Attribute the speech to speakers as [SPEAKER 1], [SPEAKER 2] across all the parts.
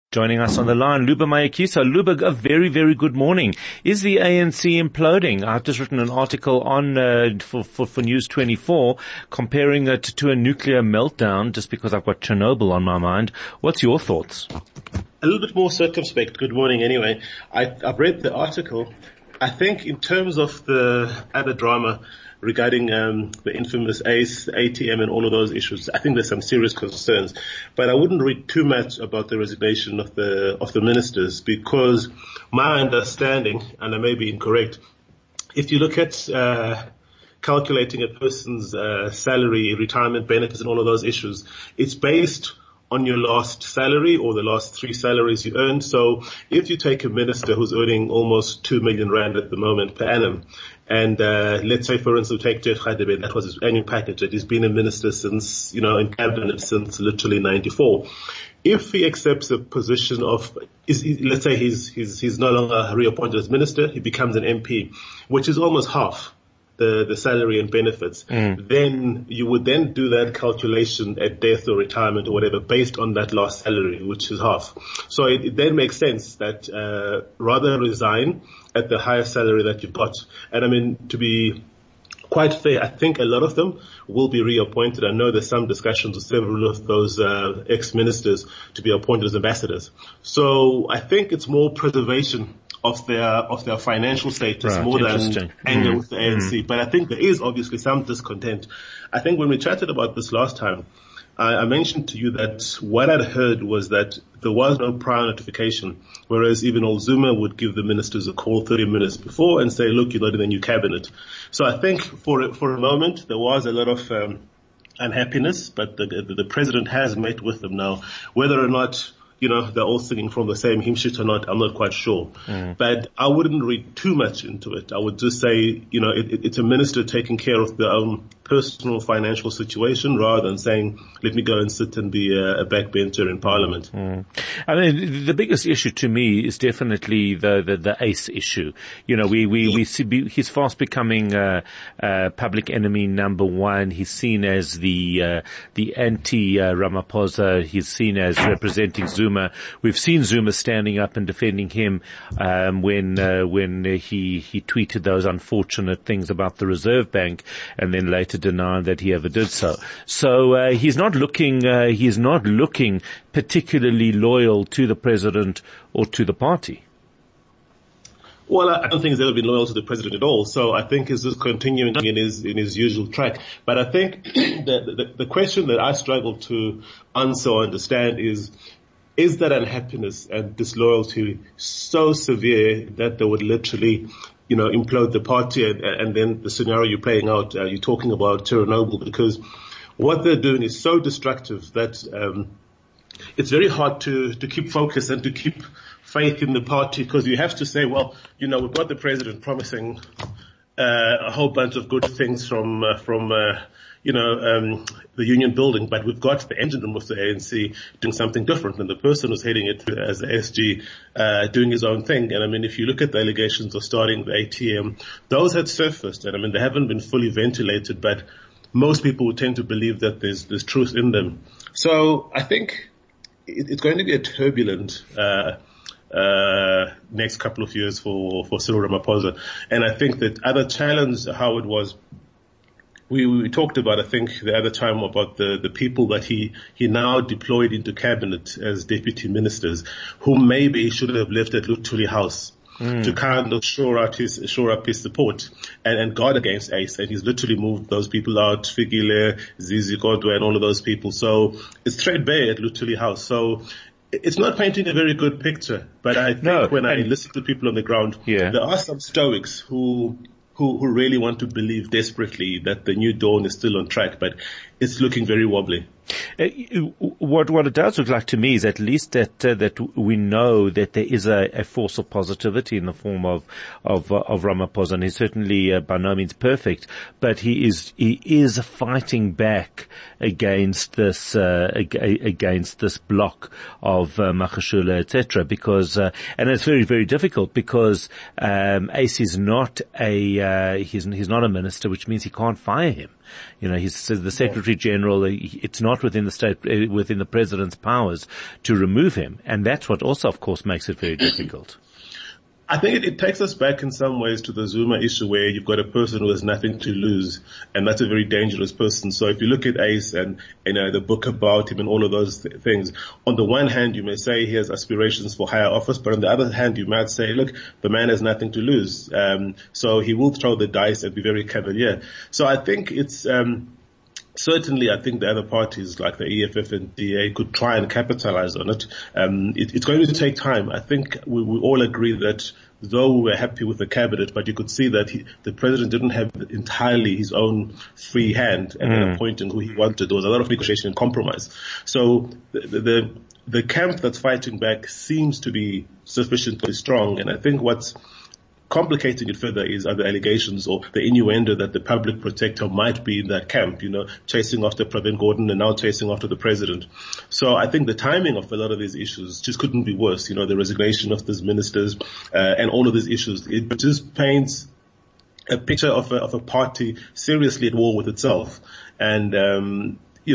[SPEAKER 1] Joining us on the line, Luba Mayakiso. Luba, a very, very good morning. Is the ANC imploding? I've just written an article on for News 24 comparing it to a nuclear meltdown just because I've got Chernobyl on my mind. What's your thoughts?
[SPEAKER 2] A little bit more circumspect. Good morning anyway. I've read the article. I think in terms of the other drama regarding the infamous ACE, ATM and all of those issues, I think there's some serious concerns. But I wouldn't read too much about the resignation of the ministers, because my understanding, and I may be incorrect, if you look at calculating a person's salary, retirement benefits and all of those issues, it's based on your last salary or the last 3 salaries you earned. So if you take a minister who's earning almost 2 million rand at the moment per annum, and let's say, for instance, take Jeff Radebe, that was his annual package, that he's been a minister since, in cabinet since literally 94. If he accepts a position of, let's say he's no longer reappointed as minister, he becomes an MP, which is almost half the salary and benefits, then you would then do that calculation at death or retirement or whatever based on that last salary, which is half. So it then makes sense that rather resign at the higher salary that you've got. And I mean, to be quite fair, I think a lot of them will be reappointed. I know there's some discussions with several of those ex-ministers to be appointed as ambassadors. So I think it's more preservation of their financial status, right, more than anger with the ANC. But I think there is obviously some discontent. I think when we chatted about this last time, I mentioned to you that what I'd heard was that there was no prior notification, whereas even old Zuma would give the ministers a call 30 minutes before and say, look, you're not in the new cabinet. So I think for a moment there was a lot of unhappiness, but the president has met with them now. Whether or not they're all singing from the same hymn sheet or not, I'm not quite sure. But I wouldn't read too much into it. I would just say, it's a minister taking care of their own personal financial situation rather than saying, let me go and sit and be a backbencher in parliament.
[SPEAKER 1] I mean, the biggest issue to me is definitely the ACE issue. We see he's fast becoming public enemy number one. He's seen as the anti-Ramaphosa. He's seen as representing Zuma. We've seen Zuma standing up and defending him when he tweeted those unfortunate things about the Reserve Bank, and then later denied that he ever did so. So he's not looking particularly loyal to the president or to the party.
[SPEAKER 2] Well, I don't think he's ever been loyal to the president at all. So I think he's just continuing in his usual track. But I think the question that I struggle to answer or understand is that unhappiness and disloyalty so severe that they would literally, implode the party, and then the scenario you're playing out, you're talking about Chernobyl, because what they're doing is so destructive that it's very hard to keep focus and to keep faith in the party, because you have to say, well, we've got the president promising a whole bunch of good things from the union building, but we've got the engine room of the ANC doing something different, and the person who's heading it as the SG doing his own thing. And I mean, if you look at the allegations of starting the ATM, those had surfaced, and I mean, they haven't been fully ventilated, but most people would tend to believe that there's truth in them. So I think it's going to be a turbulent next couple of years for Cyril Ramaphosa. And I think that other challenge, how it was, we talked about, I think, the other time about the people that he now deployed into cabinet as deputy ministers, who maybe should have left at Luthuli House to kind of shore up his support and guard against ACE. And he's literally moved those people out, Fikile, Zizi Kodwa and all of those people. So it's Trade Bay at Luthuli House. So it's not painting a very good picture, but I think when I listen to people on the ground, there are some stoics who really want to believe desperately that the new dawn is still on track, but it's looking very wobbly.
[SPEAKER 1] What it does look like to me is at least that we know that there is a force of positivity in the form of Ramaphosa, and he's certainly by no means perfect, but he is fighting back against this block of Magashule, etc. Because and it's very, very difficult because Ace is not he's not a minister, which means he can't fire him. He's the Secretary General. It's not not within the state, within the president's powers to remove him. And that's what also, of course, makes it very difficult.
[SPEAKER 2] I think it takes us back in some ways to the Zuma issue where you've got a person who has nothing to lose, and that's a very dangerous person. So if you look at Ace and, the book about him and all of those things, on the one hand you may say he has aspirations for higher office, but on the other hand you might say, look, the man has nothing to lose. So he will throw the dice and be very cavalier. So I think it's, certainly, I think the other parties like the EFF and DA could try and capitalize on it. It's going to take time. I think we all agree that though we were happy with the cabinet, but you could see that the president didn't have entirely his own free hand in appointing who he wanted. There was a lot of negotiation and compromise. So the camp that's fighting back seems to be sufficiently strong, and I think what's complicating it further are the allegations or the innuendo that the public protector might be in that camp, chasing after Pravin Gordhan and now chasing after the president. So I think the timing of a lot of these issues just couldn't be worse. The resignation of these ministers, and all of these issues. It just paints a picture of a party seriously at war with itself. And,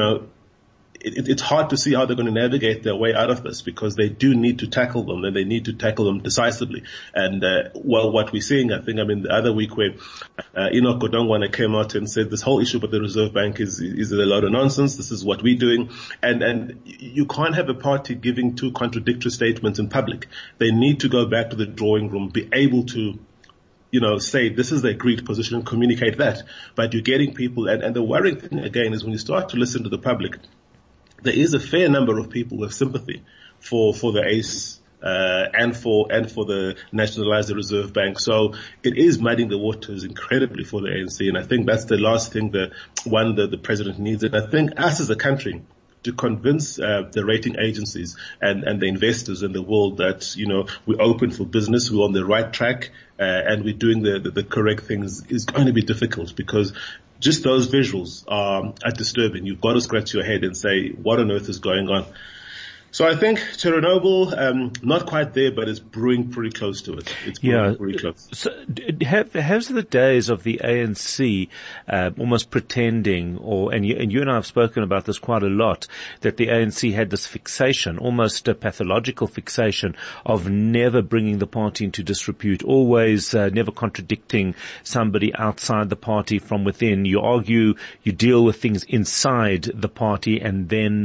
[SPEAKER 2] it's hard to see how they're going to navigate their way out of this, because they do need to tackle them, and they need to tackle them decisively. And what we're seeing, the other week where Enoch Godongwana came out and said this whole issue about the Reserve Bank is a load of nonsense. This is what we're doing, and you can't have a party giving two contradictory statements in public. They need to go back to the drawing room, be able to say this is the agreed position and communicate that. But you're getting people, and the worrying thing again is when you start to listen to the public, there is a fair number of people with sympathy for the ACE, and for the nationalized Reserve Bank. So it is muddying the waters incredibly for the ANC. And I think that's the last thing that the president needs. And I think us as a country to convince the rating agencies and the investors in the world that, we're open for business, we're on the right track, and we're doing the correct things is going to be difficult, because just those visuals are disturbing. You've got to scratch your head and say, what on earth is going on? So I think Chernobyl, not quite there, but it's brewing pretty close to it. It's brewing pretty close.
[SPEAKER 1] So has the days of the ANC almost pretending, and you and I have spoken about this quite a lot, that the ANC had this fixation, almost a pathological fixation, of never bringing the party into disrepute, always never contradicting somebody outside the party from within. You argue, you deal with things inside the party, and then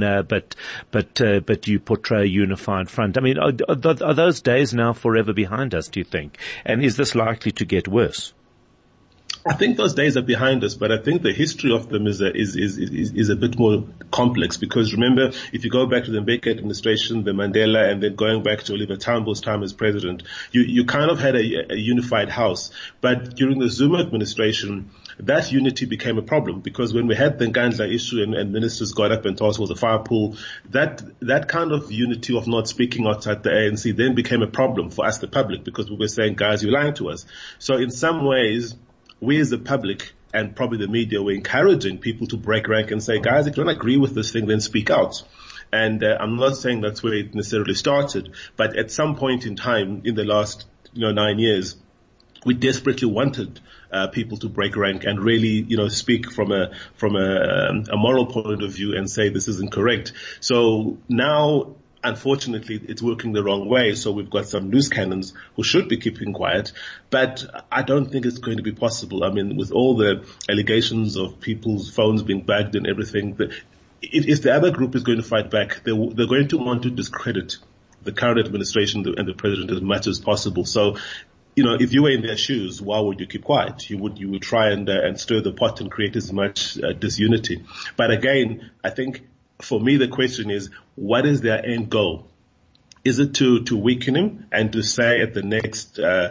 [SPEAKER 1] but you portray a unified front. Are those days now forever behind us, do you think? And is this likely to get worse?
[SPEAKER 2] I think those days are behind us, but I think the history of them is a bit more complex, because remember, if you go back to the Mbeki administration, the Mandela, and then going back to Oliver Tambo's time as president, you kind of had a unified house. But during the Zuma administration, that unity became a problem, because when we had the Nkandla issue and ministers got up and told us it was a fire pool, that kind of unity of not speaking outside the ANC then became a problem for us, the public, because we were saying, guys, you're lying to us. So in some ways, we as the public and probably the media were encouraging people to break rank and say, guys, if you don't agree with this thing, then speak out. And I'm not saying that's where it necessarily started, but at some point in time in the last 9 years, we desperately wanted people to break rank and really, speak from a moral point of view and say this isn't correct. So now, unfortunately, it's working the wrong way. So we've got some loose cannons who should be keeping quiet, but I don't think it's going to be possible. With all the allegations of people's phones being bagged and everything, if the other group is going to fight back, they're going to want to discredit the current administration and the president as much as possible. So, if you were in their shoes, why would you keep quiet? You would try and stir the pot and create as much disunity. But again, I think for me the question is, what is their end goal? Is it to weaken him and to say at the next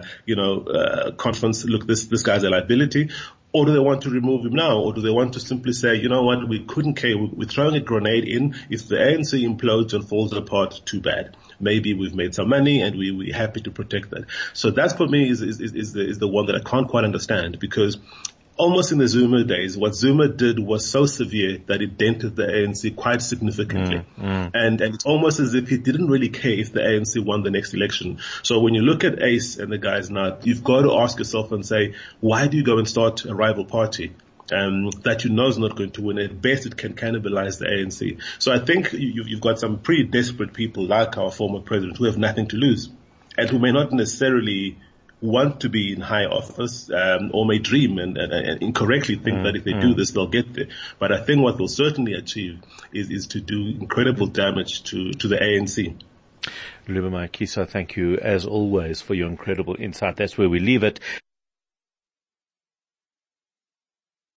[SPEAKER 2] conference, look, this guy's a liability? Or do they want to remove him now? Or do they want to simply say, you know what, we couldn't care. We're throwing a grenade in. If the ANC implodes and falls apart, too bad. Maybe we've made some money and we're happy to protect that. So that for me is the one that I can't quite understand, because almost in the Zuma days, what Zuma did was so severe that it dented the ANC quite significantly. And it's almost as if he didn't really care if the ANC won the next election. So when you look at Ace and the guys now, you've got to ask yourself and say, why do you go and start a rival party? that you know is not going to win. At best, it can cannibalize the ANC. So I think you've got some pretty desperate people like our former president who have nothing to lose and who may not necessarily want to be in high office, or may dream and incorrectly think that if they do this, they'll get there. But I think what they'll certainly achieve is to do incredible damage to the ANC.
[SPEAKER 1] Lubomir Makiso, thank you as always for your incredible insight. That's where we leave it.